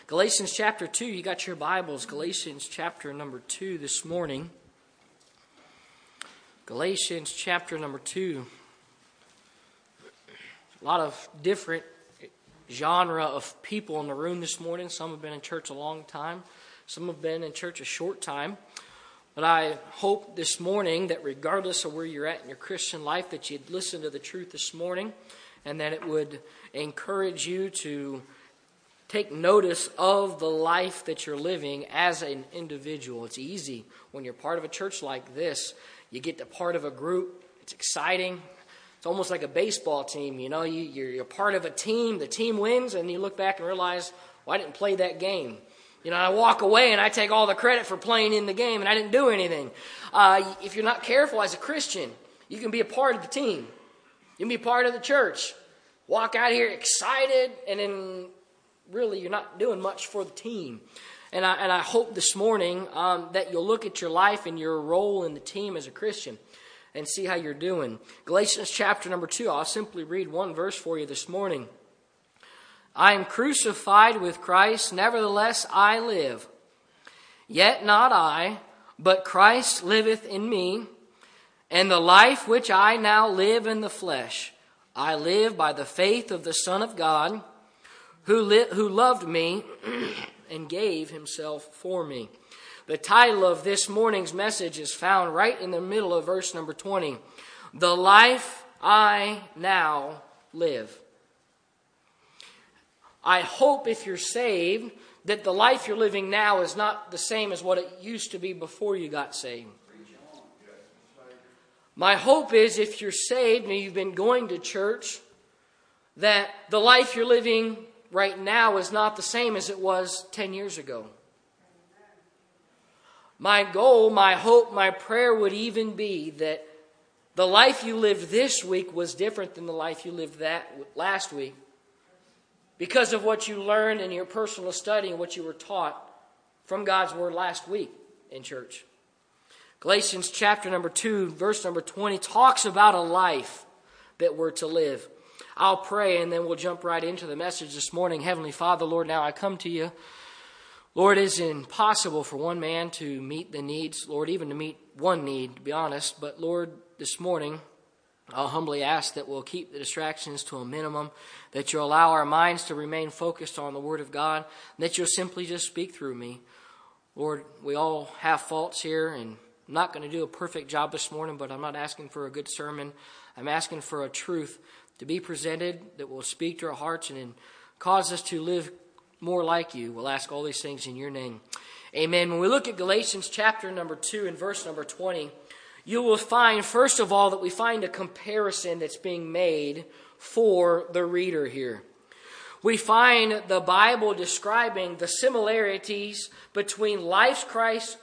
Galatians chapter 2, you got your Bibles. Galatians chapter number 2 this morning. Galatians chapter number 2. A lot of different genre of people in the room this morning. Some have been in church a long time. Some have been in church a short time. But I hope this morning that regardless of where you're at in your Christian life, that you'd listen to the truth this morning and that it would encourage you to take notice of the life that you're living as an individual. It's easy when you're part of a church like this. You get to part of a group. It's exciting. It's almost like a baseball team. You know, you're part of a team. The team wins, and you look back and realize, well, I didn't play that game. You know, I walk away and I take all the credit for playing in the game, and I didn't do anything. If you're not careful as a Christian, you can be a part of the team. You can be a part of the church. Walk out here excited, and then really you're not doing much for the team. And I hope this morning that you'll look at your life and your role in the team as a Christian and see how you're doing. Galatians chapter number 2, I'll simply read one verse for you this morning. I am crucified with Christ, nevertheless I live. Yet not I, but Christ liveth in me. And the life which I now live in the flesh, I live by the faith of the Son of God, who loved me and gave himself for me. The title of this morning's message is found right in the middle of verse number 20. The life I now live. I hope if you're saved that the life you're living now is not the same as what it used to be before you got saved. My hope is if you're saved and you've been going to church, that the life you're living right now is not the same as it was 10 years ago. My goal, my hope, my prayer would even be that the life you lived this week was different than the life you lived that last week because of what you learned in your personal study and what you were taught from God's Word last week in church. Galatians chapter number 2, verse number 20 talks about a life that we're to live. I'll pray and then we'll jump right into the message this morning. Heavenly Father, Lord, now I come to you. Lord, it is impossible for one man to meet the needs, Lord, even to meet one need, to be honest. But Lord, this morning, I'll humbly ask that we'll keep the distractions to a minimum, that you'll allow our minds to remain focused on the Word of God, and that you'll simply just speak through me. Lord, we all have faults here, and I'm not going to do a perfect job this morning, but I'm not asking for a good sermon. I'm asking for a truth to be presented that will speak to our hearts and cause us to live more like you. We'll ask all these things in your name. Amen. When we look at Galatians chapter number 2 and verse number 20, you will find, first of all, that we find a comparison that's being made for the reader here. We find the Bible describing the similarities between Christ's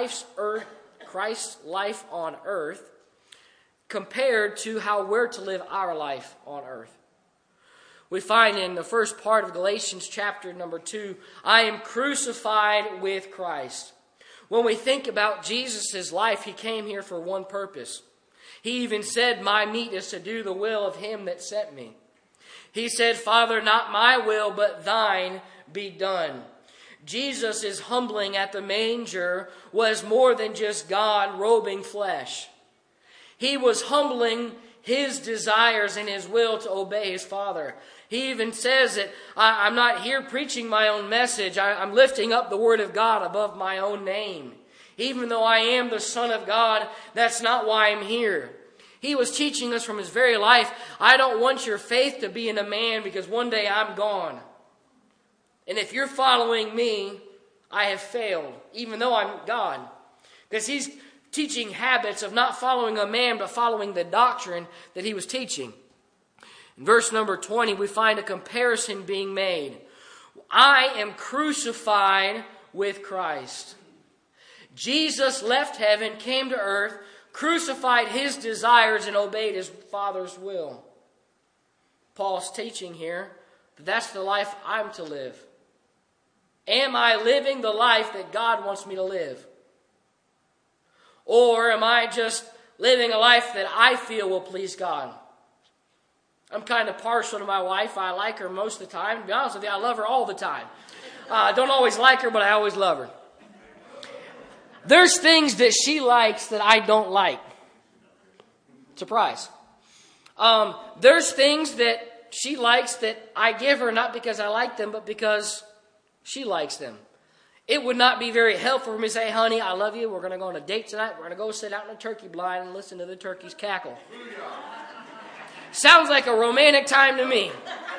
life on earth compared to how we're to live our life on earth. We find in the first part of Galatians chapter number 2, I am crucified with Christ. When we think about Jesus' life, he came here for one purpose. He even said, my meat is to do the will of him that sent me. He said, Father, not my will, but thine be done. Jesus' humbling at the manger was more than just God robing flesh. He was humbling his desires and his will to obey his Father. He even says that I'm not here preaching my own message. I'm lifting up the Word of God above my own name. Even though I am the Son of God, that's not why I'm here. He was teaching us from his very life, I don't want your faith to be in a man because one day I'm gone. And if you're following me, I have failed, even though I'm God. Because he's teaching habits of not following a man, but following the doctrine that he was teaching. In verse number 20, we find a comparison being made. I am crucified with Christ. Jesus left heaven, came to earth, crucified his desires, and obeyed his Father's will. Paul's teaching here that that's the life I'm to live. Am I living the life that God wants me to live? Or am I just living a life that I feel will please God? I'm kind of partial to my wife. I like her most of the time. To be honest with you, I love her all the time. I don't always like her, but I always love her. There's things that she likes that I don't like. Surprise. There's things that she likes that I give her not because I like them, but because she likes them. It would not be very helpful for me to say, honey, I love you. We're going to go on a date tonight. We're going to go sit out in a turkey blind and listen to the turkeys cackle. Sounds like a romantic time to me.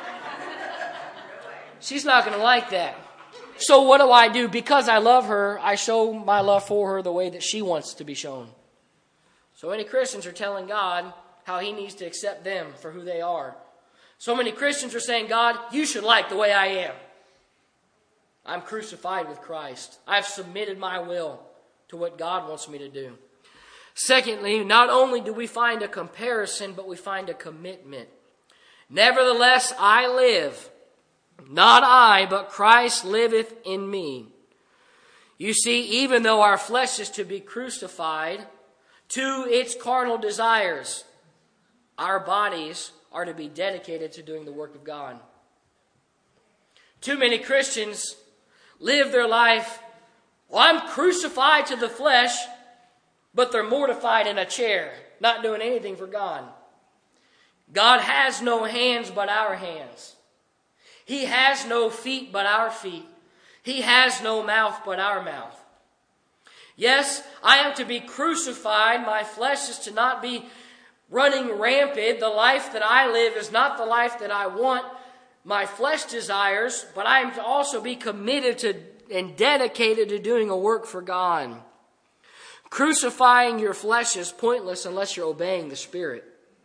She's not going to like that. So what do? Because I love her, I show my love for her the way that she wants to be shown. So many Christians are telling God how he needs to accept them for who they are. So many Christians are saying, God, you should like the way I am. I'm crucified with Christ. I've submitted my will to what God wants me to do. Secondly, not only do we find a comparison, but we find a commitment. Nevertheless, I live. Not I, but Christ liveth in me. You see, even though our flesh is to be crucified to its carnal desires, our bodies are to be dedicated to doing the work of God. Too many Christians live their life, well, I'm crucified to the flesh, but they're mortified in a chair, not doing anything for God. God has no hands but our hands. He has no feet but our feet. He has no mouth but our mouth. Yes, I am to be crucified. My flesh is to not be running rampant. The life that I live is not the life that I want. My flesh desires, but I am to also be committed to and dedicated to doing a work for God. Crucifying your flesh is pointless unless you're obeying the Spirit.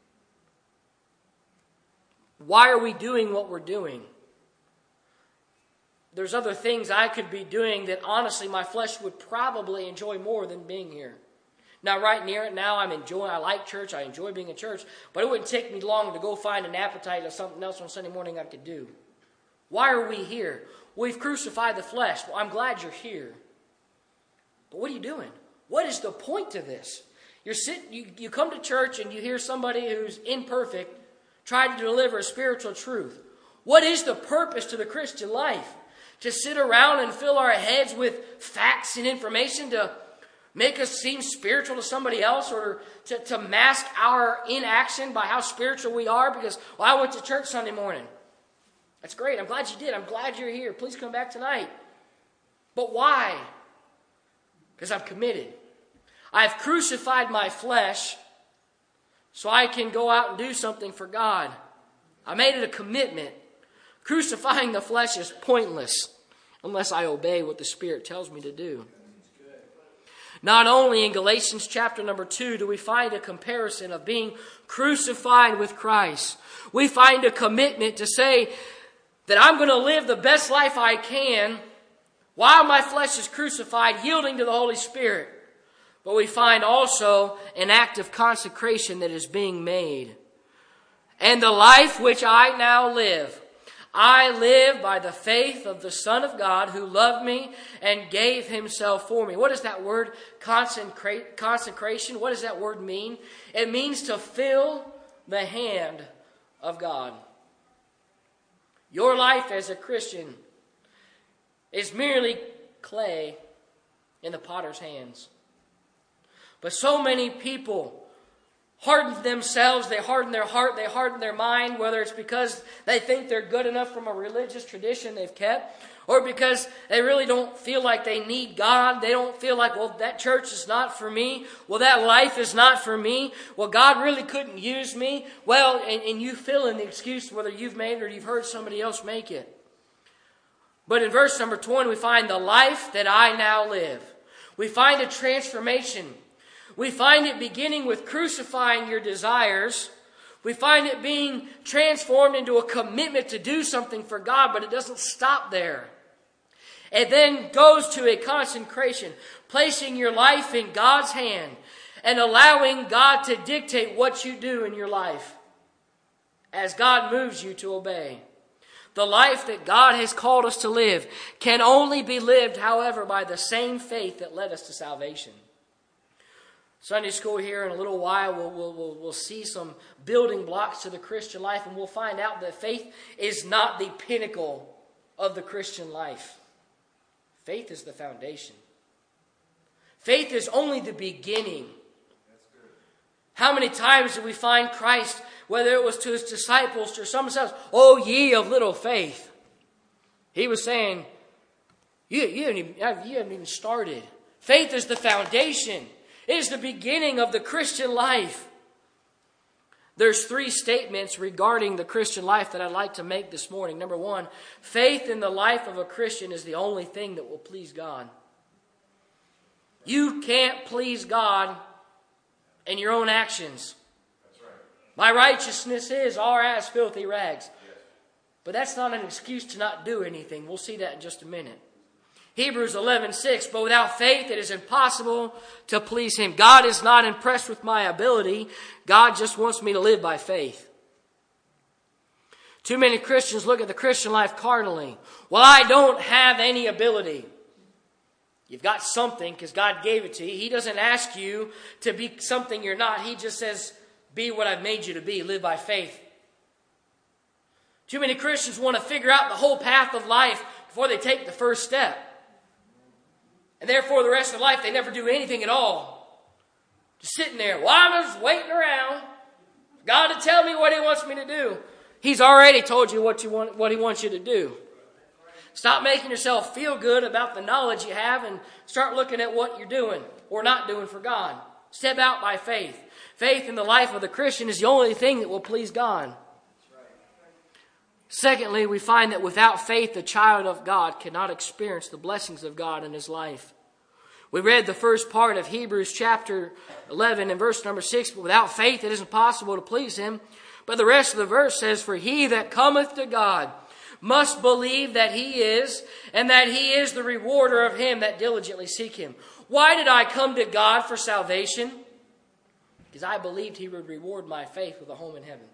Why are we doing what we're doing? There's other things I could be doing that honestly my flesh would probably enjoy more than being here. Now, right near it now, I like church, I enjoy being in church, but it wouldn't take me long to go find an appetite or something else on Sunday morning I could do. Why are we here? We've crucified the flesh. Well, I'm glad you're here. But what are you doing? What is the point to this? You come to church and you hear somebody who's imperfect try to deliver a spiritual truth. What is the purpose to the Christian life? To sit around and fill our heads with facts and information to make us seem spiritual to somebody else, or to mask our inaction by how spiritual we are because, well, I went to church Sunday morning. That's great. I'm glad you did. I'm glad you're here. Please come back tonight. But why? Because I'm committed. I've crucified my flesh so I can go out and do something for God. I made it a commitment. Crucifying the flesh is pointless unless I obey what the Spirit tells me to do. Not only in Galatians chapter number 2 do we find a comparison of being crucified with Christ. We find a commitment to say that I'm going to live the best life I can while my flesh is crucified, yielding to the Holy Spirit. But we find also an act of consecration that is being made. And the life which I now live, I live by the faith of the Son of God who loved me and gave himself for me. What is that word? Consecration. What does that word mean? It means to fill the hand of God. Your life as a Christian is merely clay in the potter's hands. But so many people harden themselves, they harden their heart, they harden their mind, whether it's because they think they're good enough from a religious tradition they've kept, or because they really don't feel like they need God. They don't feel like, well, that church is not for me. Well, that life is not for me. Well, God really couldn't use me. Well, and you fill in the excuse whether you've made it or you've heard somebody else make it. But in verse number 20, we find the life that I now live. We find a transformation. We find it beginning with crucifying your desires. We find it being transformed into a commitment to do something for God, but it doesn't stop there. It then goes to a consecration, placing your life in God's hand and allowing God to dictate what you do in your life as God moves you to obey. The life that God has called us to live can only be lived, however, by the same faith that led us to salvation. Sunday school here in a little while, we'll see some building blocks to the Christian life, and we'll find out that faith is not the pinnacle of the Christian life. Faith is the foundation. Faith is only the beginning. How many times do we find Christ, whether it was to his disciples or some else, "Oh, ye of little faith"? He was saying, you haven't even started. Faith is the foundation. It is the beginning of the Christian life. There's 3 statements regarding the Christian life that I'd like to make this morning. Number 1, faith in the life of a Christian is the only thing that will please God. You can't please God in your own actions. That's right. My righteousness is all as filthy rags. Yes. But that's not an excuse to not do anything. We'll see that in just a minute. Hebrews 11:6, but without faith it is impossible to please Him. God is not impressed with my ability. God just wants me to live by faith. Too many Christians look at the Christian life carnally. Well, I don't have any ability. You've got something because God gave it to you. He doesn't ask you to be something you're not. He just says, be what I've made you to be. Live by faith. Too many Christians want to figure out the whole path of life before they take the first step. And therefore, the rest of life, they never do anything at all. Just sitting there. Well, I'm just waiting around for God to tell me what He wants me to do. He's already told you what He wants you to do. Stop making yourself feel good about the knowledge you have and start looking at what you're doing or not doing for God. Step out by faith. Faith in the life of the Christian is the only thing that will please God. Secondly, we find that without faith, the child of God cannot experience the blessings of God in his life. We read the first part of Hebrews chapter 11 and verse number 6, but without faith it isn't possible to please Him. But the rest of the verse says, for he that cometh to God must believe that He is, and that He is the rewarder of him that diligently seek Him. Why did I come to God for salvation? Because I believed He would reward my faith with a home in heaven.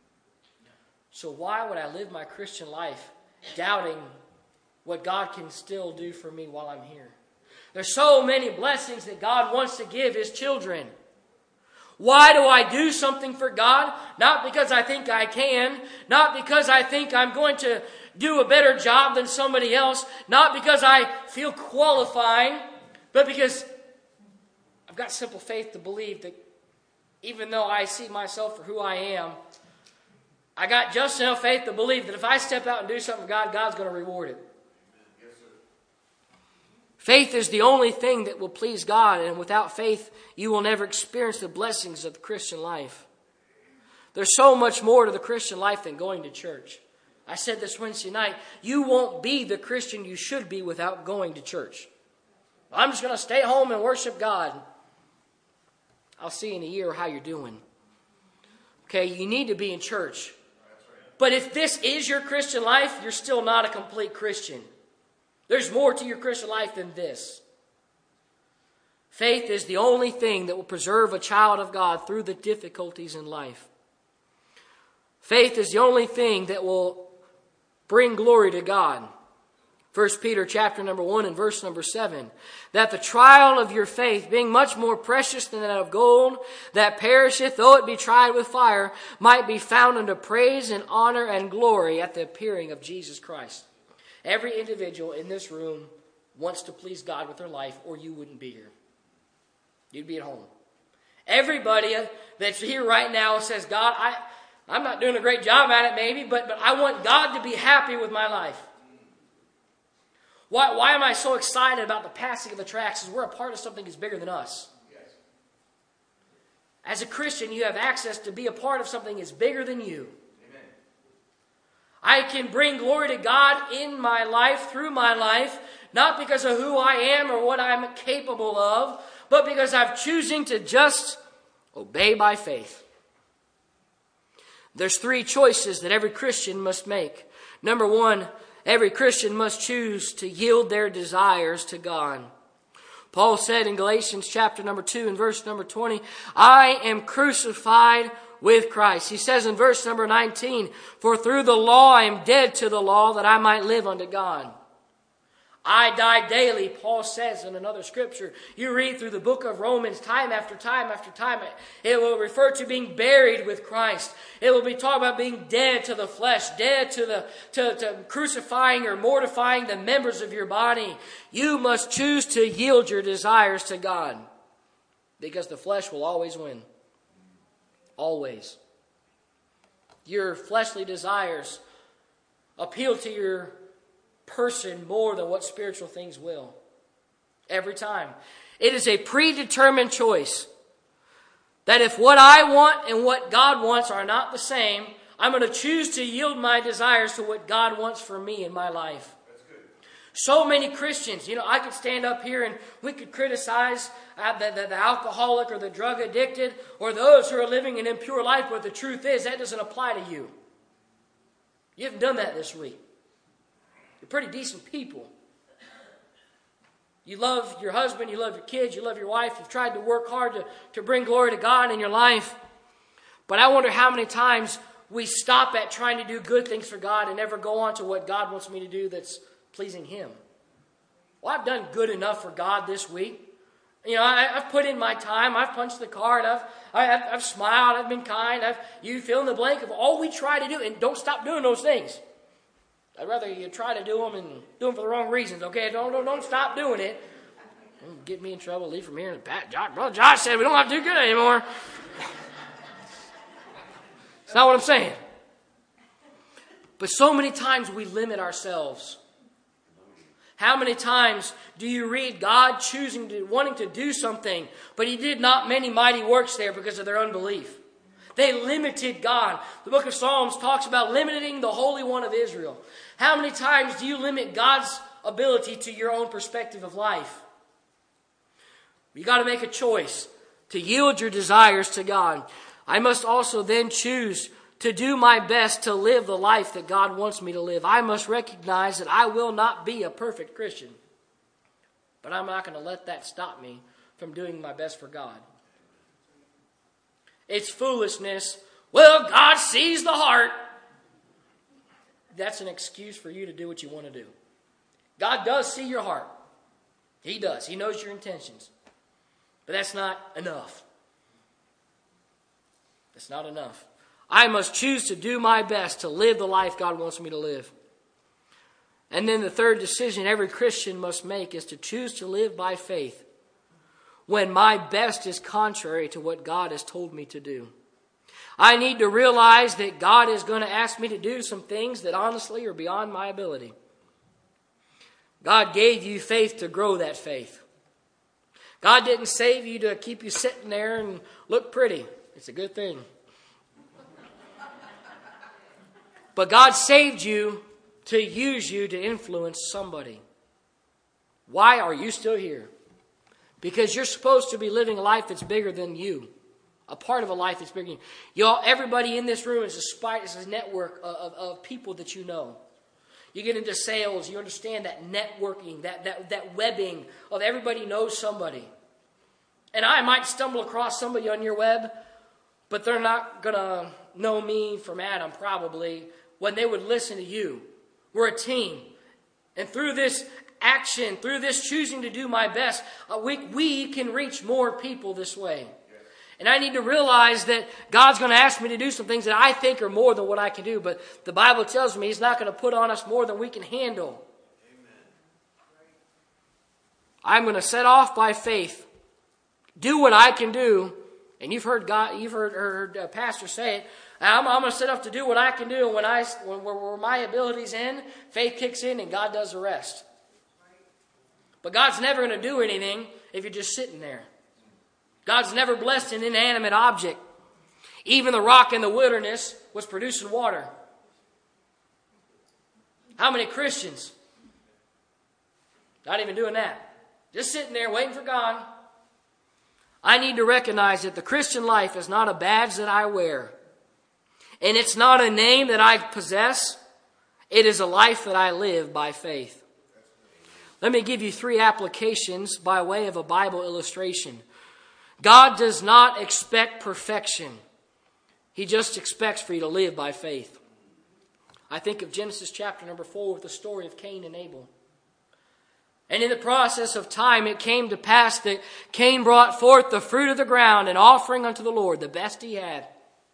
So why would I live my Christian life doubting what God can still do for me while I'm here? There's so many blessings that God wants to give His children. Why do I do something for God? Not because I think I can. Not because I think I'm going to do a better job than somebody else. Not because I feel qualifying. But because I've got simple faith to believe that even though I see myself for who I am, I got just enough faith to believe that if I step out and do something for God, God's going to reward it. Yes, sir. Faith is the only thing that will please God, and without faith, you will never experience the blessings of the Christian life. There's so much more to the Christian life than going to church. I said this Wednesday night, you won't be the Christian you should be without going to church. I'm just going to stay home and worship God. I'll see in a year how you're doing. Okay, you need to be in church. But if this is your Christian life, you're still not a complete Christian. There's more to your Christian life than this. Faith is the only thing that will preserve a child of God through the difficulties in life. Faith is the only thing that will bring glory to God. 1 Peter chapter number 1 and verse number 7. That the trial of your faith, being much more precious than that of gold, that perisheth, though it be tried with fire, might be found unto praise and honor and glory at the appearing of Jesus Christ. Every individual in this room wants to please God with their life, or you wouldn't be here. You'd be at home. Everybody that's here right now says, God, I'm not doing a great job at it maybe, but I want God to be happy with my life. Why am I so excited about the passing of the tracts? Because we're a part of something that's bigger than us. Yes. As a Christian, you have access to be a part of something that's bigger than you. Amen. I can bring glory to God in my life, through my life, not because of who I am or what I'm capable of, but because I'm choosing to just obey by faith. There's 3 choices that every Christian must make. Number 1, every Christian must choose to yield their desires to God. Paul said in Galatians chapter number 2 and verse number 20, I am crucified with Christ. He says in verse number 19, for through the law I am dead to the law that I might live unto God. I die daily, Paul says in another scripture. You read through the book of Romans time after time after time. It will refer to being buried with Christ. It will be talking about being dead to the flesh, dead to crucifying or mortifying the members of your body. You must choose to yield your desires to God, because the flesh will always win. Always. Your fleshly desires appeal to your person more than what spiritual things will. Every time. It is a predetermined choice that if what I want and what God wants are not the same, I'm going to choose to yield my desires to what God wants for me in my life. That's good. So many Christians, I could stand up here and we could criticize the alcoholic or the drug addicted or those who are living an impure life, but the truth is that doesn't apply to you. You haven't done that this week. You're pretty decent people. You love your husband, you love your kids, you love your wife. You've tried to work hard to bring glory to God in your life. But I wonder how many times we stop at trying to do good things for God and never go on to what God wants me to do that's pleasing Him. Well, I've done good enough for God this week. I've put in my time. I've punched the card. I've smiled. I've been kind. You fill in the blank of all we try to do. And don't stop doing those things. I'd rather you try to do them and do them for the wrong reasons, okay? Don't stop doing it. Don't get me in trouble, leave from here. Brother Josh said we don't have to do good anymore. It's not what I'm saying. But so many times we limit ourselves. How many times do you read God wanting to do something, but He did not many mighty works there because of their unbelief? They limited God. The book of Psalms talks about limiting the Holy One of Israel. How many times do you limit God's ability to your own perspective of life? You got to make a choice to yield your desires to God. I must also then choose to do my best to live the life that God wants me to live. I must recognize that I will not be a perfect Christian, but I'm not going to let that stop me from doing my best for God. It's foolishness. Well, God sees the heart. That's an excuse for you to do what you want to do. God does see your heart. He does. He knows your intentions. But that's not enough. That's not enough. I must choose to do my best to live the life God wants me to live. And then the third decision every Christian must make is to choose to live by faith when my best is contrary to what God has told me to do. I need to realize that God is going to ask me to do some things that honestly are beyond my ability. God gave you faith to grow that faith. God didn't save you to keep you sitting there and look pretty. It's a good thing. But God saved you to use you to influence somebody. Why are you still here? Because you're supposed to be living a life that's bigger than you. A part of a life that's bigger than you. Y'all, everybody in this room is a network of people that you know. You get into sales, you understand that networking, that webbing of everybody knows somebody. And I might stumble across somebody on your web, but they're not going to know me from Adam probably when they would listen to you. We're a team. And through this action, through this choosing to do my best, we can reach more people this way. And I need to realize that God's going to ask me to do some things that I think are more than what I can do. But the Bible tells me He's not going to put on us more than we can handle. Amen. I'm going to set off by faith, do what I can do. And you've heard Pastor say it. I'm going to set off to do what I can do. And where my abilities end, faith kicks in and God does the rest. But God's never going to do anything if you're just sitting there. God's never blessed an inanimate object. Even the rock in the wilderness was producing water. How many Christians? Not even doing that. Just sitting there waiting for God. I need to recognize that the Christian life is not a badge that I wear. And it's not a name that I possess. It is a life that I live by faith. Let me give you 3 applications by way of a Bible illustration. God does not expect perfection. He just expects for you to live by faith. I think of Genesis chapter number 4 with the story of Cain and Abel. And in the process of time, it came to pass that Cain brought forth the fruit of the ground, an offering unto the Lord, the best he had.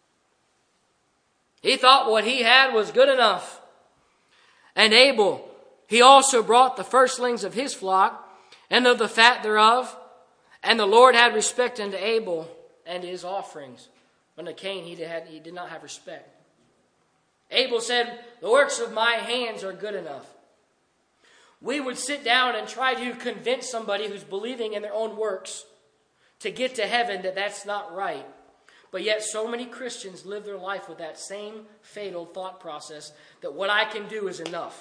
He thought what he had was good enough. And Abel, he also brought the firstlings of his flock, and of the fat thereof. And the Lord had respect unto Abel and his offerings. But unto Cain he did not have respect. Abel said, the works of my hands are good enough. We would sit down and try to convince somebody who's believing in their own works to get to heaven that that's not right. But yet so many Christians live their life with that same fatal thought process that what I can do is enough.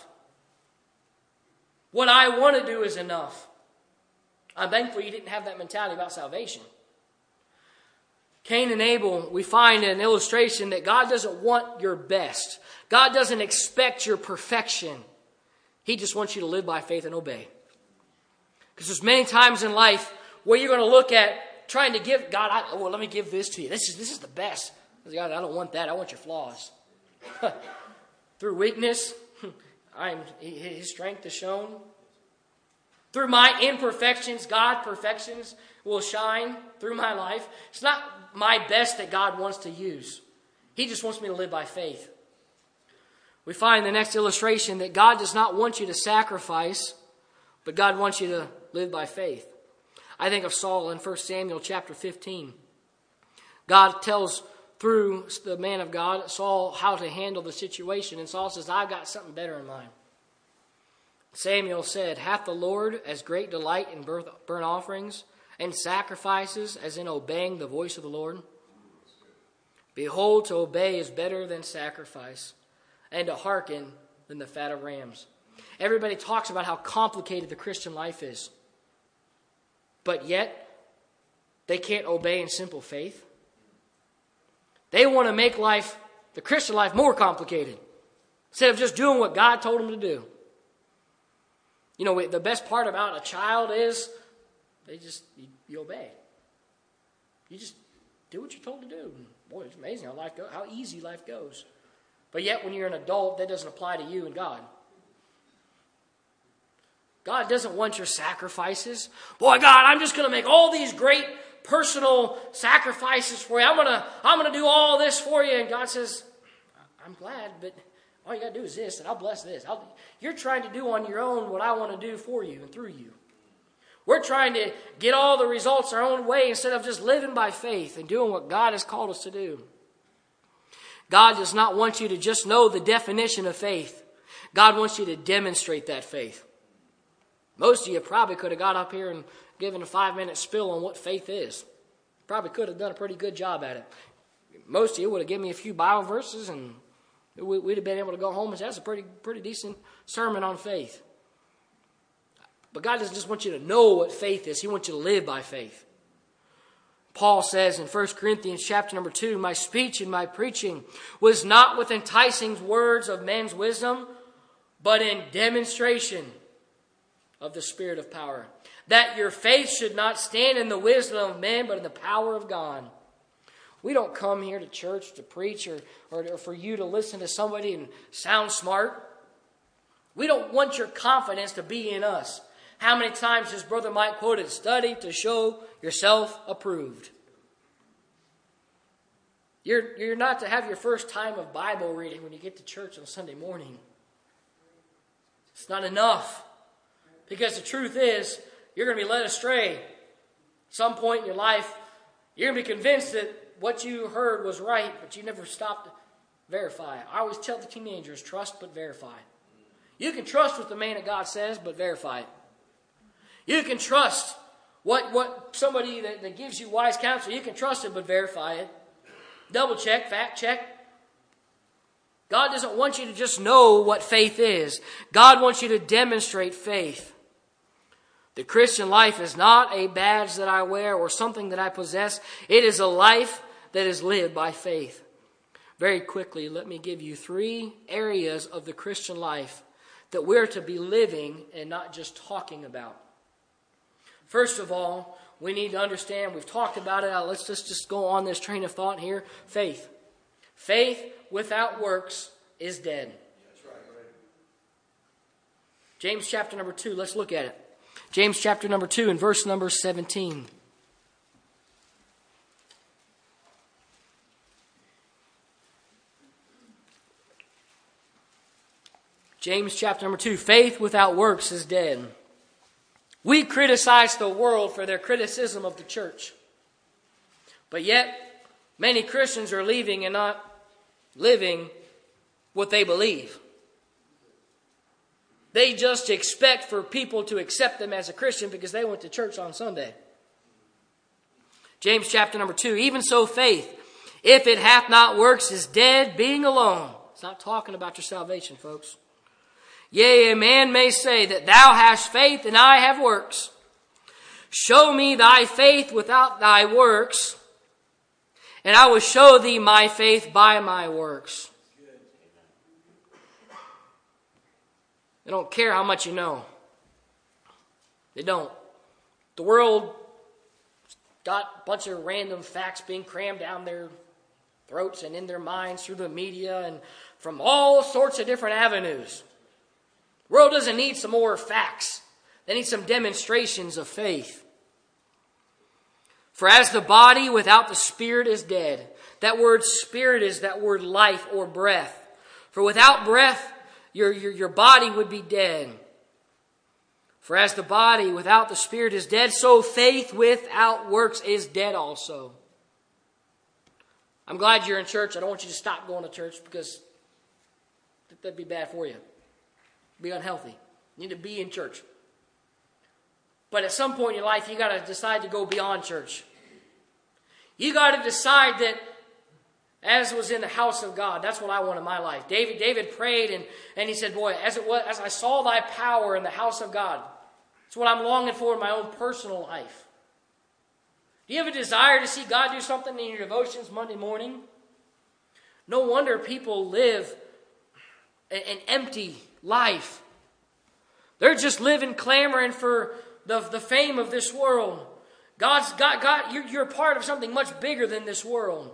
What I want to do is enough. I'm thankful you didn't have that mentality about salvation. Cain and Abel, we find an illustration that God doesn't want your best. God doesn't expect your perfection. He just wants you to live by faith and obey. Because there's many times in life where you're going to look at trying to give God, let me give this to you. This is the best. God, I don't want that. I want your flaws. Through weakness, His strength is shown. Through my imperfections, God's perfections will shine through my life. It's not my best that God wants to use. He just wants me to live by faith. We find in the next illustration that God does not want you to sacrifice, but God wants you to live by faith. I think of Saul in 1 Samuel chapter 15. God tells through the man of God, Saul, how to handle the situation. And Saul says, I've got something better in mind. Samuel said, hath the Lord as great delight in burnt offerings and sacrifices as in obeying the voice of the Lord? Behold, to obey is better than sacrifice, and to hearken than the fat of rams. Everybody talks about how complicated the Christian life is. But yet, they can't obey in simple faith. They want to make life, the Christian life, more complicated, instead of just doing what God told them to do. You know, the best part about a child is you obey. You just do what you're told to do. Boy, it's amazing how easy life goes. But yet, when you're an adult, that doesn't apply to you and God. God doesn't want your sacrifices. Boy, God, I'm just going to make all these great personal sacrifices for you. I'm going to do all this for you. And God says, I'm glad, but all you got to do is this, and I'll bless this. You're trying to do on your own what I want to do for you and through you. We're trying to get all the results our own way instead of just living by faith and doing what God has called us to do. God does not want you to just know the definition of faith. God wants you to demonstrate that faith. Most of you probably could have got up here and given a 5-minute spill on what faith is. Probably could have done a pretty good job at it. Most of you would have given me a few Bible verses and we'd have been able to go home and say, that's a pretty decent sermon on faith. But God doesn't just want you to know what faith is. He wants you to live by faith. Paul says in 1 Corinthians chapter number 2, my speech and my preaching was not with enticing words of men's wisdom, but in demonstration of the Spirit of power. That your faith should not stand in the wisdom of men, but in the power of God. We don't come here to church to preach or for you to listen to somebody and sound smart. We don't want your confidence to be in us. How many times has Brother Mike quoted, study to show yourself approved? You're not to have your first time of Bible reading when you get to church on Sunday morning. It's not enough. Because the truth is, you're going to be led astray. At some point in your life, you're going to be convinced that what you heard was right, but you never stopped to verify. I always tell the teenagers, trust but verify. You can trust what the man of God says, but verify it. You can trust what somebody that gives you wise counsel, you can trust it, but verify it. Double check, fact check. God doesn't want you to just know what faith is. God wants you to demonstrate faith. The Christian life is not a badge that I wear or something that I possess. It is a life that is lived by faith. Very quickly, let me give you 3 areas of the Christian life that we're to be living and not just talking about. First of all, we need to understand, we've talked about it, let's just go on this train of thought here. Faith. Faith without works is dead. That's right. James chapter number 2, let's look at it. James chapter number 2 and verse number 17. James chapter number 2, faith without works is dead. We criticize the world for their criticism of the church. But yet, many Christians are leaving and not living what they believe. They just expect for people to accept them as a Christian because they went to church on Sunday. James chapter number 2, even so faith, if it hath not works, is dead, being alone. It's not talking about your salvation, folks. Yea, a man may say that thou hast faith and I have works. Show me thy faith without thy works, and I will show thee my faith by my works. They don't care how much you know. They don't. The world got a bunch of random facts being crammed down their throats and in their minds through the media and from all sorts of different avenues. The world doesn't need some more facts. They need some demonstrations of faith. For as the body without the spirit is dead. That word spirit is that word life or breath. For without breath, your body would be dead. For as the body without the spirit is dead, so faith without works is dead also. I'm glad you're in church. I don't want you to stop going to church because that'd be bad for you. Be unhealthy. You need to be in church. But at some point in your life, you got to decide to go beyond church. You got to decide that, as was in the house of God, that's what I want in my life. David prayed and he said, boy, as I saw thy power in the house of God, it's what I'm longing for in my own personal life. Do you have a desire to see God do something in your devotions Monday morning? No wonder people live an empty life. They're just living, clamoring for the fame of this world. God, you're part of something much bigger than this world.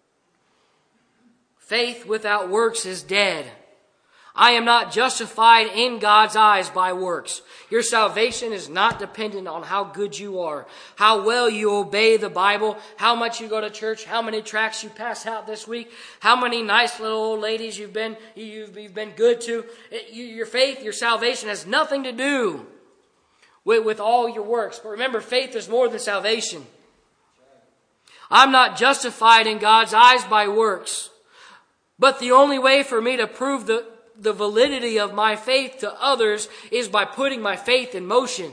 Faith without works is dead. I am not justified in God's eyes by works. Your salvation is not dependent on how good you are, how well you obey the Bible, how much you go to church, how many tracts you pass out this week, how many nice little old ladies you've been good to. Your faith, your salvation has nothing to do with all your works. But remember, faith is more than salvation. I'm not justified in God's eyes by works. But the only way for me to prove the validity of my faith to others is by putting my faith in motion.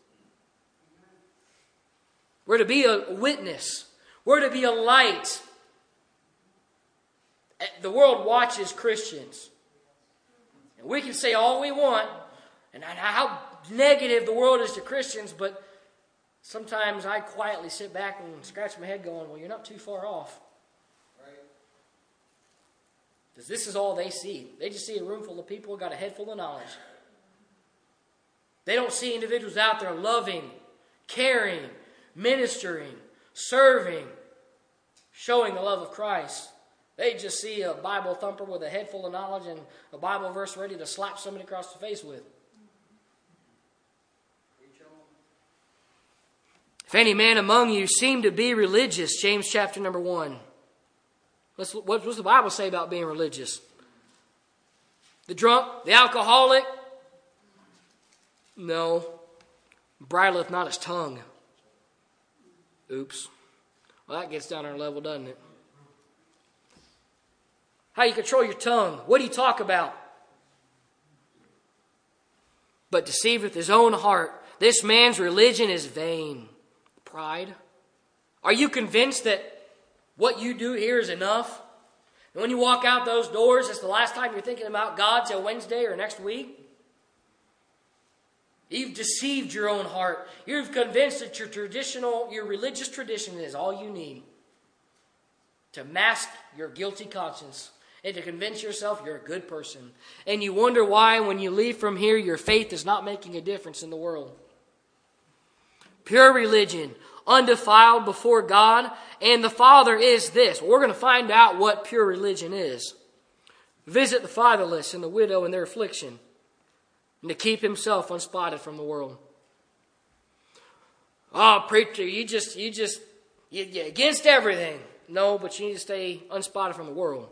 We're to be a witness. We're to be a light. The world watches Christians. And we can say all we want and how negative the world is to Christians, but sometimes I quietly sit back and scratch my head going, well, you're not too far off. Because this is all they see. They just see a room full of people who got a head full of knowledge. They don't see individuals out there loving, caring, ministering, serving, showing the love of Christ. They just see a Bible thumper with a head full of knowledge and a Bible verse ready to slap somebody across the face with. If any man among you seem to be religious, James chapter number 1. What does the Bible say about being religious? The drunk, the alcoholic? No. Bridleth not his tongue. Oops. Well, that gets down our level, doesn't it? How you control your tongue. What do you talk about? But deceiveth his own heart. This man's religion is vain. Pride. Are you convinced that what you do here is enough? And when you walk out those doors, it's the last time you're thinking about God till Wednesday or next week? You've deceived your own heart. You've convinced that your religious tradition is all you need to mask your guilty conscience and to convince yourself you're a good person. And you wonder why when you leave from here, your faith is not making a difference in the world. Pure religion, undefiled before God, and the Father is this. We're going to find out what pure religion is. Visit the fatherless and the widow in their affliction, and to keep himself unspotted from the world. Oh, preacher, you're against everything. No, but you need to stay unspotted from the world.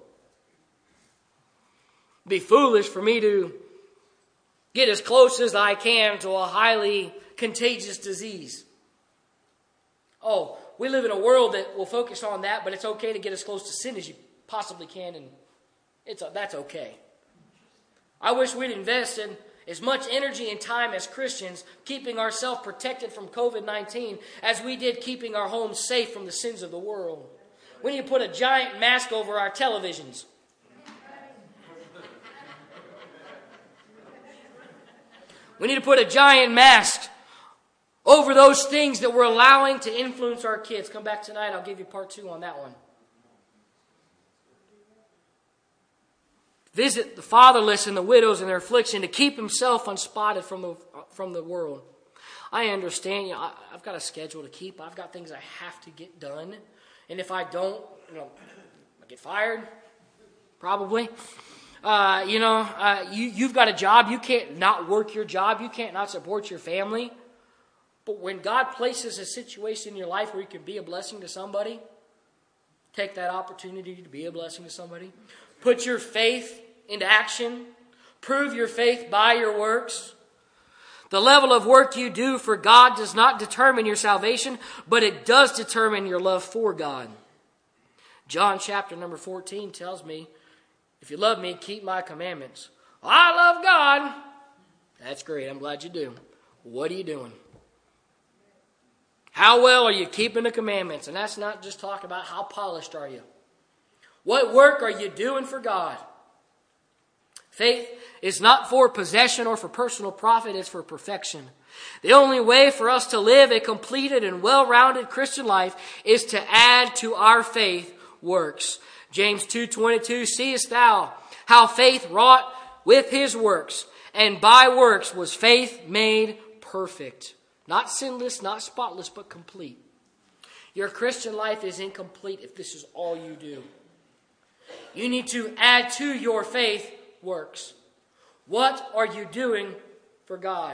It'd be foolish for me to get as close as I can to a highly contagious disease. Oh, we live in a world that will focus on that, but it's okay to get as close to sin as you possibly can, and that's okay. I wish we'd invest in as much energy and time as Christians keeping ourselves protected from COVID-19 as we did keeping our homes safe from the sins of the world. We need to put a giant mask over our televisions. We need to put a giant mask over those things that we're allowing to influence our kids. Come back tonight, I'll give you part 2 on that one. Visit the fatherless and the widows in their affliction to keep himself unspotted from the world. I understand, I've got a schedule to keep. I've got things I have to get done. And if I don't, I get fired, probably. You've got a job. You can't not work your job. You can't not support your family. But when God places a situation in your life where you can be a blessing to somebody, take that opportunity to be a blessing to somebody. Put your faith into action. Prove your faith by your works. The level of work you do for God does not determine your salvation, but it does determine your love for God. John chapter number 14 tells me, if you love me, keep my commandments. I love God. That's great. I'm glad you do. What are you doing? How well are you keeping the commandments? And that's not just talking about how polished are you. What work are you doing for God? Faith is not for possession or for personal profit. It's for perfection. The only way for us to live a completed and well-rounded Christian life is to add to our faith works. James 2:22, seest thou how faith wrought with his works, and by works was faith made perfect. Not sinless, not spotless, but complete. Your Christian life is incomplete if this is all you do. You need to add to your faith works. What are you doing for God?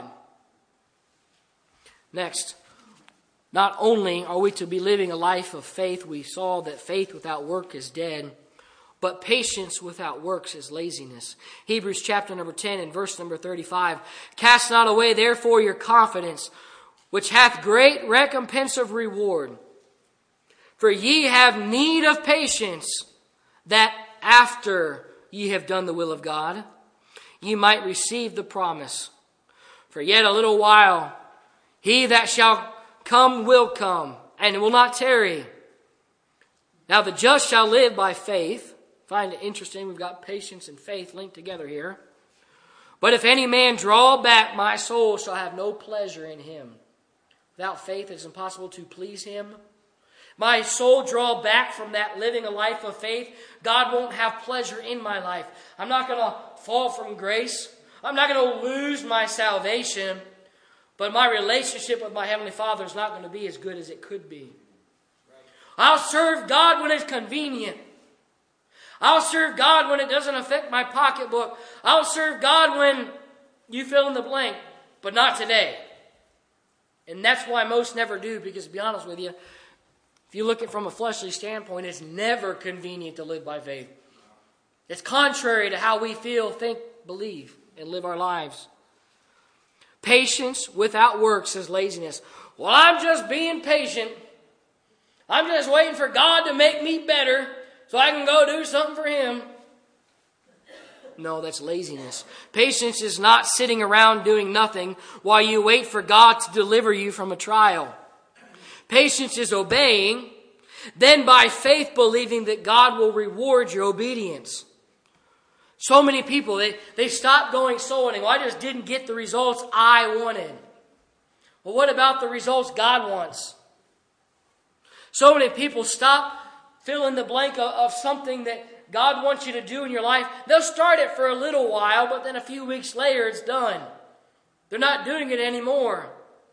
Next, not only are we to be living a life of faith, we saw that faith without work is dead, but patience without works is laziness. Hebrews chapter number 10 and verse number 35. Cast not away therefore your confidence, which hath great recompense of reward. For ye have need of patience, that after ye have done the will of God, ye might receive the promise. For yet a little while, he that shall come will come, and will not tarry. Now the just shall live by faith. Find it interesting, we've got patience and faith linked together here. But if any man draw back, my soul shall have no pleasure in him. Without faith, it is impossible to please him. My soul draw back from that living a life of faith. God won't have pleasure in my life. I'm not going to fall from grace. I'm not going to lose my salvation. But my relationship with my Heavenly Father is not going to be as good as it could be. I'll serve God when it's convenient. I'll serve God when it doesn't affect my pocketbook. I'll serve God when you fill in the blank, but not today. And that's why most never do, because to be honest with you, if you look at it from a fleshly standpoint, it's never convenient to live by faith. It's contrary to how we feel, think, believe, and live our lives. Patience without works is laziness. Well, I'm just being patient. I'm just waiting for God to make me better so I can go do something for Him. No, that's laziness. Patience is not sitting around doing nothing while you wait for God to deliver you from a trial. Patience is obeying, then by faith believing that God will reward your obedience. So many people, they stop going soul winning. Well, I just didn't get the results I wanted. Well, what about the results God wants? So many people stop filling the blank of something that God wants you to do in your life. They'll start it for a little while, but then a few weeks later it's done. They're not doing it anymore.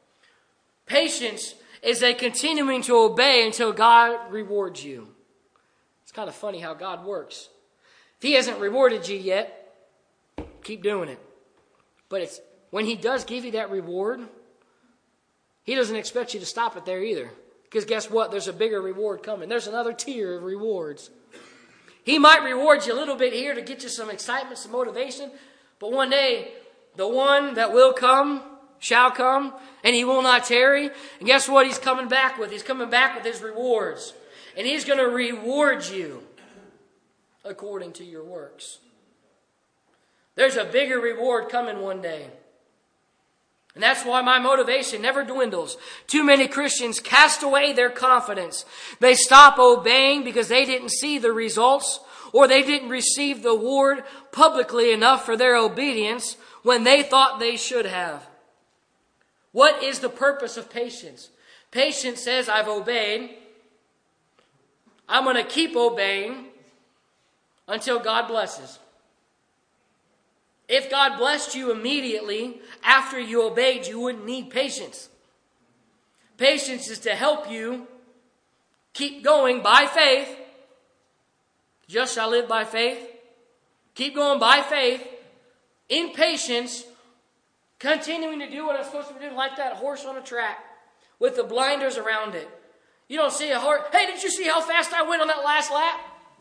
Patience is a continuing to obey until God rewards you. It's kind of funny how God works. If He hasn't rewarded you yet, keep doing it. But it's when He does give you that reward, He doesn't expect you to stop it there either. Because guess what? There's a bigger reward coming. There's another tier of rewards. He might reward you a little bit here to get you some excitement, some motivation. But one day, the one that will come shall come, and he will not tarry. And guess what he's coming back with? He's coming back with his rewards. And he's going to reward you according to your works. There's a bigger reward coming one day. And that's why my motivation never dwindles. Too many Christians cast away their confidence. They stop obeying because they didn't see the results, or they didn't receive the reward publicly enough for their obedience when they thought they should have. What is the purpose of patience? Patience says, I've obeyed. I'm going to keep obeying until God blesses. If God blessed you immediately after you obeyed, you wouldn't need patience. Patience is to help you keep going by faith. Just shall live by faith. Keep going by faith, in patience, continuing to do what I'm supposed to be doing, like that horse on a track with the blinders around it. You don't see a horse. Hey, did you see how fast I went on that last lap?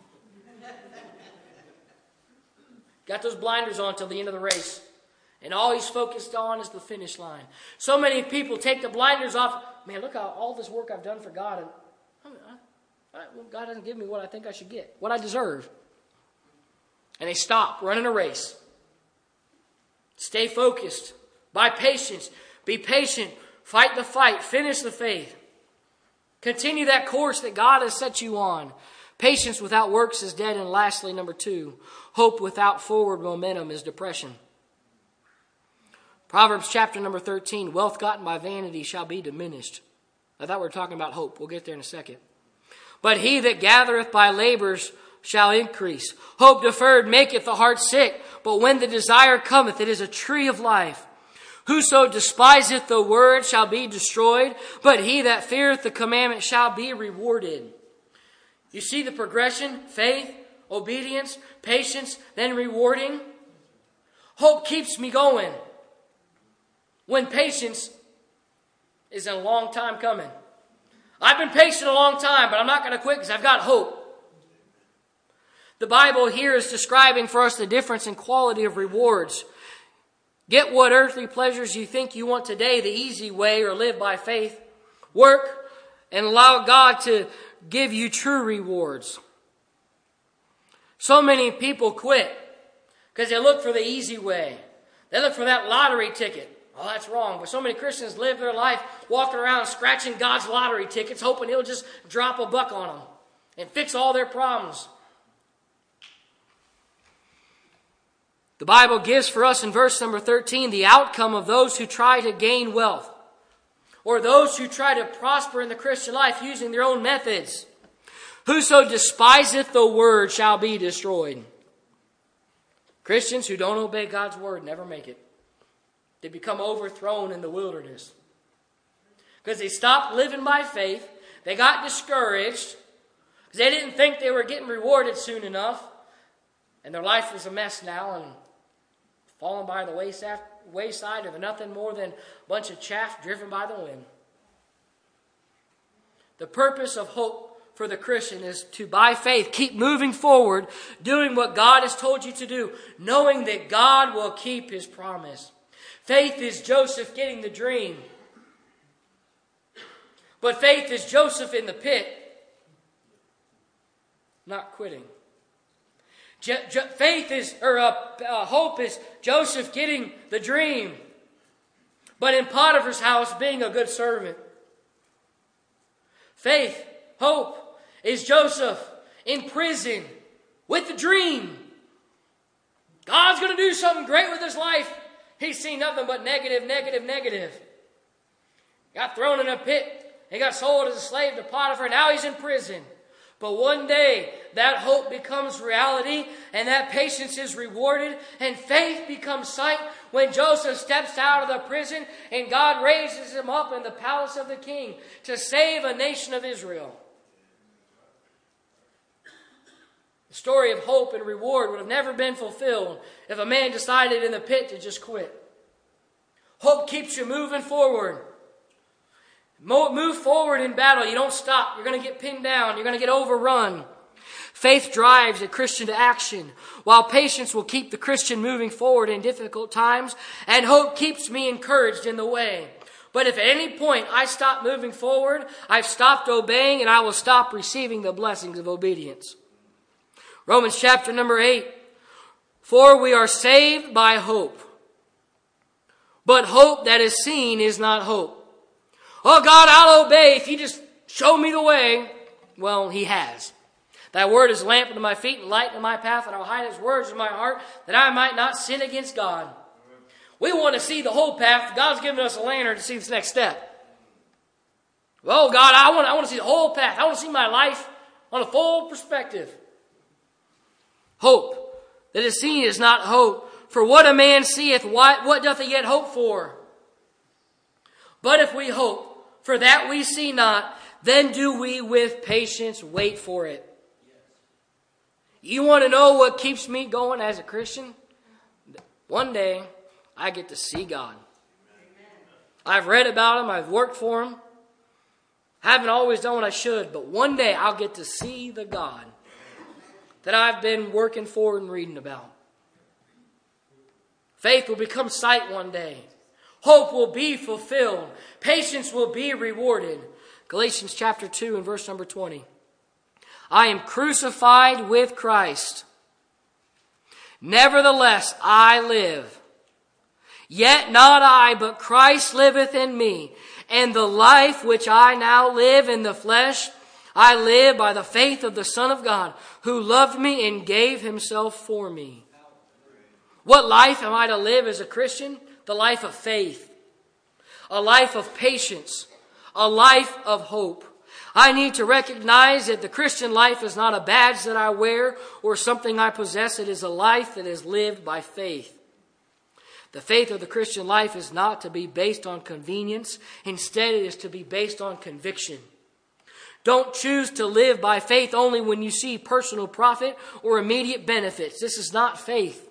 Got those blinders on till the end of the race. And all he's focused on is the finish line. So many people take the blinders off. Man, look how all this work I've done for God. And God doesn't give me what I think I should get, what I deserve. And they stop running a race. Stay focused. By patience. Be patient. Fight the fight. Finish the faith. Continue that course that God has set you on. Patience without works is dead. And lastly, number 2, hope without forward momentum is depression. Proverbs chapter number 13, wealth gotten by vanity shall be diminished. I thought we were talking about hope. We'll get there in a second. But he that gathereth by labors shall increase. Hope deferred maketh the heart sick, but when the desire cometh, it is a tree of life. Whoso despiseth the word shall be destroyed, but he that feareth the commandment shall be rewarded. You see the progression? Faith, obedience, patience, then rewarding. Hope keeps me going when patience is a long time coming. I've been patient a long time, but I'm not going to quit because I've got hope. The Bible here is describing for us the difference in quality of rewards. Get what earthly pleasures you think you want today the easy way, or live by faith. Work and allow God to give you true rewards. So many people quit because they look for the easy way. They look for that lottery ticket. Oh, that's wrong. But so many Christians live their life walking around scratching God's lottery tickets, hoping he'll just drop a buck on them and fix all their problems. The Bible gives for us in verse number 13 the outcome of those who try to gain wealth, or those who try to prosper in the Christian life using their own methods. Whoso despiseth the word shall be destroyed. Christians who don't obey God's word never make it. They become overthrown in the wilderness. Because they stopped living by faith. They got discouraged. Because they didn't think they were getting rewarded soon enough. And their life was a mess now and fallen by the wayside of nothing more than a bunch of chaff driven by the wind. The purpose of hope for the Christian is to, by faith, keep moving forward, doing what God has told you to do, knowing that God will keep his promise. Faith is Joseph getting the dream. But faith is Joseph in the pit, not quitting. Hope is Joseph getting the dream, but in Potiphar's house being a good servant. Faith, hope, is Joseph in prison with the dream. God's going to do something great with his life. He's seen nothing but negative, negative, negative. Got thrown in a pit. He got sold as a slave to Potiphar. Now he's in prison. But one day, that hope becomes reality, and that patience is rewarded, and faith becomes sight when Joseph steps out of the prison, and God raises him up in the palace of the king to save a nation of Israel. The story of hope and reward would have never been fulfilled if a man decided in the pit to just quit. Hope keeps you moving forward. Move forward in battle. You don't stop. You're going to get pinned down. You're going to get overrun. Faith drives a Christian to action, while patience will keep the Christian moving forward in difficult times, and hope keeps me encouraged in the way. But if at any point I stop moving forward, I've stopped obeying, and I will stop receiving the blessings of obedience. Romans chapter number 8. For we are saved by hope. But hope that is seen is not hope. Oh God, I'll obey if you just show me the way. Well, he has. Thy word is a lamp unto my feet and light unto my path, and I'll hide his words in my heart, that I might not sin against God. We want to see the whole path. God's given us a lantern to see this next step. Well, God, I want to see the whole path. I want to see my life on a full perspective. Hope that is seen is not hope. For what a man seeth, what doth he yet hope for? But if we hope for that we see not, then do we with patience wait for it. You want to know what keeps me going as a Christian? One day, I get to see God. I've read about him. I've worked for him. Haven't always done what I should, but one day I'll get to see the God that I've been working for and reading about. Faith will become sight one day. Hope will be fulfilled. Patience will be rewarded. Galatians chapter 2 and verse number 20. I am crucified with Christ. Nevertheless, I live. Yet not I, but Christ liveth in me. And the life which I now live in the flesh, I live by the faith of the Son of God, who loved me and gave himself for me. What life am I to live as a Christian? The life of faith. A life of patience. A life of hope. I need to recognize that the Christian life is not a badge that I wear or something I possess. It is a life that is lived by faith. The faith of the Christian life is not to be based on convenience. Instead, it is to be based on conviction. Don't choose to live by faith only when you see personal profit or immediate benefits. This is not faith.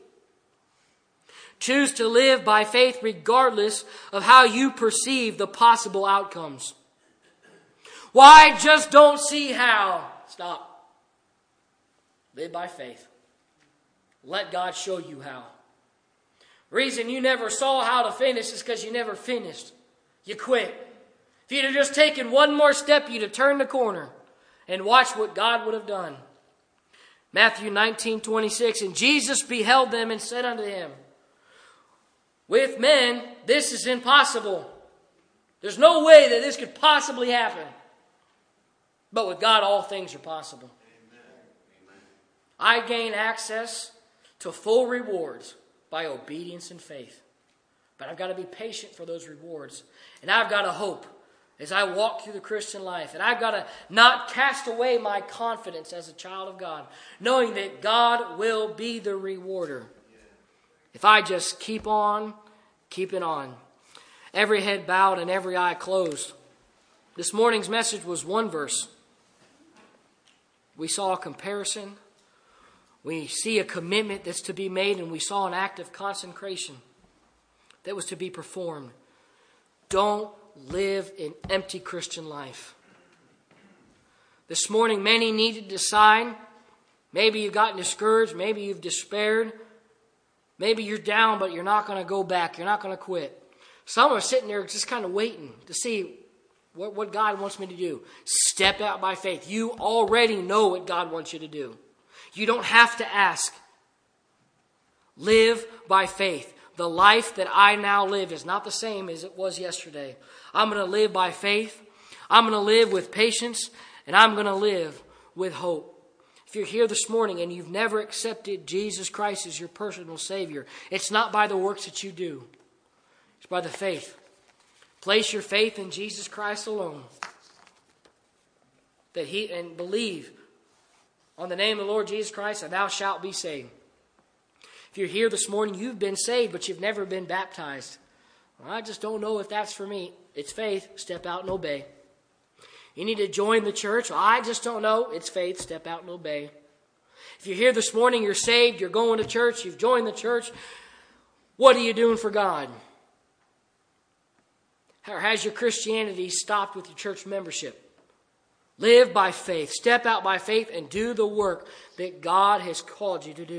Choose to live by faith regardless of how you perceive the possible outcomes. Well, I just don't see how. Stop. Live by faith. Let God show you how. Reason you never saw how to finish is because you never finished. You quit. If you'd have just taken one more step, you'd have turned the corner and watched what God would have done. Matthew 19:26, and Jesus beheld them and said unto him, with men, this is impossible. There's no way that this could possibly happen. But with God, all things are possible. Amen. I gain access to full rewards by obedience and faith. But I've got to be patient for those rewards. And I've got to hope as I walk through the Christian life. And I've got to not cast away my confidence as a child of God, knowing that God will be the rewarder. If I just keep on keeping on. Every head bowed and every eye closed. This morning's message was one verse. We saw a comparison. We see a commitment that's to be made, and we saw an act of consecration that was to be performed. Don't live an empty Christian life. This morning, many need to decide. Maybe you've gotten discouraged. Maybe you've despaired. Maybe you're down, but you're not going to go back. You're not going to quit. Some are sitting there just kind of waiting to see what God wants me to do. Step out by faith. You already know what God wants you to do. You don't have to ask. Live by faith. The life that I now live is not the same as it was yesterday. I'm going to live by faith. I'm going to live with patience. And I'm going to live with hope. If you're here this morning and you've never accepted Jesus Christ as your personal Savior, it's not by the works that you do. It's by the faith. Place your faith in Jesus Christ alone. And believe on the name of the Lord Jesus Christ, and thou shalt be saved. If you're here this morning, you've been saved, but you've never been baptized. Well, I just don't know if that's for me. It's faith. Step out and obey. You need to join the church. Well, I just don't know. It's faith. Step out and obey. If you're here this morning, you're saved, you're going to church, you've joined the church. What are you doing for God? Or has your Christianity stopped with your church membership? Live by faith. Step out by faith and do the work that God has called you to do.